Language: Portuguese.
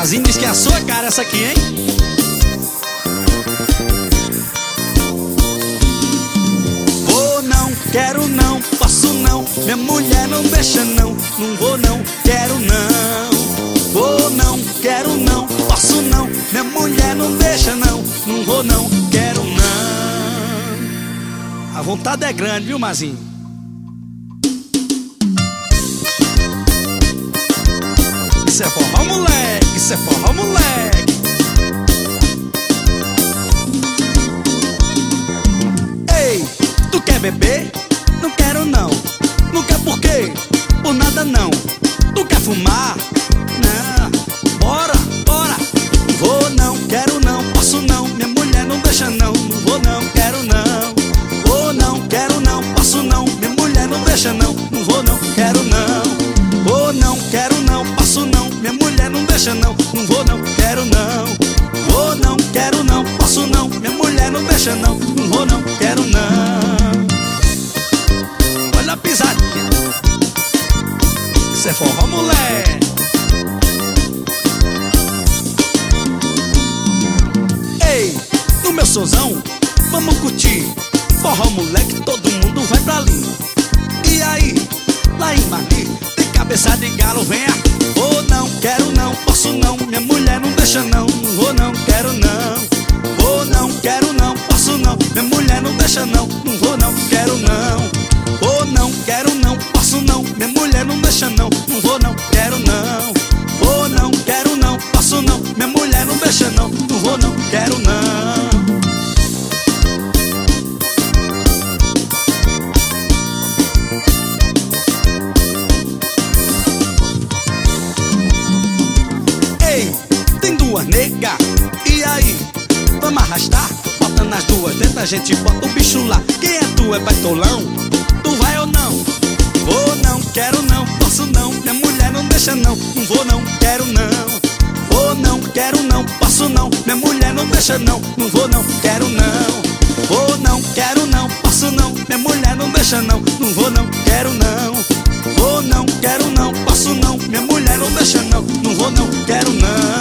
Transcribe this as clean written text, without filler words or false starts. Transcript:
Mazinho diz que é a sua cara essa aqui, hein? Vou não, quero não, posso não, minha mulher não deixa não. Não vou não, quero não. Vou não, quero não, posso não, minha mulher não deixa não. Não vou não, quero não. A vontade é grande, viu, Mazinho? Isso é forró, moleque, isso é forró, moleque. Ei, tu quer beber? Não quero não. Não quer por quê? Por nada não. Tu quer fumar? Não. Bora, bora. Vou não, quero não, posso não, minha mulher não deixa não. Não vou não, quero não. Vou não, quero não, posso não, minha mulher não deixa não. Não vou não, quero não. Vou não, quero não, posso não, minha mulher não deixa não. Não vou não, quero não. Vou não, quero não, posso não, minha mulher não deixa não. Não vou não, quero não. Olha a pisadinha. Isso é forró, moleque. Ei, no meu sonzão, vamos curtir forró, moleque, todo mundo vai pra ali. E aí, lá em Mali, tem cabeça de galo, venha. Vou não, quero não, posso não, minha mulher não deixa não. Não vou não, quero não. Vou não, quero não, posso não, minha mulher não deixa não. Não vou não, quero não. Vou não, quero não, posso não, minha mulher não deixa não. Não vou não, quero não. Vou não, quero não, posso não, minha mulher não deixa não. Não vou não, quero não. Tem duas nega, e aí? Vamos arrastar? Bota nas duas dentro, a gente bota o bicho lá. Quem é tu, é baitolão? Tu vai ou não? Vou não, quero não, posso não, minha mulher não deixa não. Não vou não, quero não. Vou não, quero não, posso não, minha mulher não deixa não. Não vou não, quero não. Vou não, quero não, posso não, minha mulher não deixa não. Não vou não, quero não. Vou não, quero não, posso não, minha mulher não deixa não. Não vou não, quero não.